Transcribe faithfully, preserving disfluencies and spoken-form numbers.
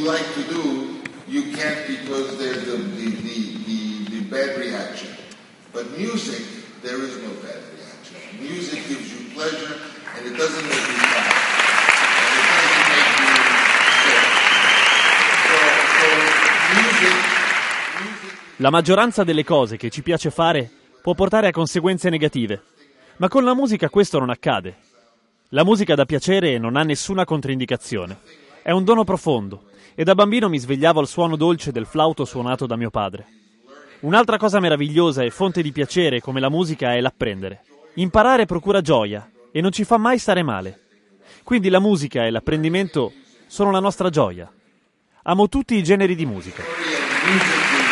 like to do, you can't because there's the, the, the, the, the bad reaction. But music, there is no bad reaction. Music gives you pleasure and it doesn't make you laugh. And it doesn't make you sick. So, so music, music... La maggioranza delle cose che ci piace fare può portare a conseguenze negative, ma con la musica questo non accade. La musica dà piacere e non ha nessuna controindicazione. È un dono profondo e da bambino mi svegliavo al suono dolce del flauto suonato da mio padre. Un'altra cosa meravigliosa e fonte di piacere come la musica è l'apprendere. Imparare procura gioia e non ci fa mai stare male. Quindi la musica e l'apprendimento sono la nostra gioia. Amo tutti i generi di musica.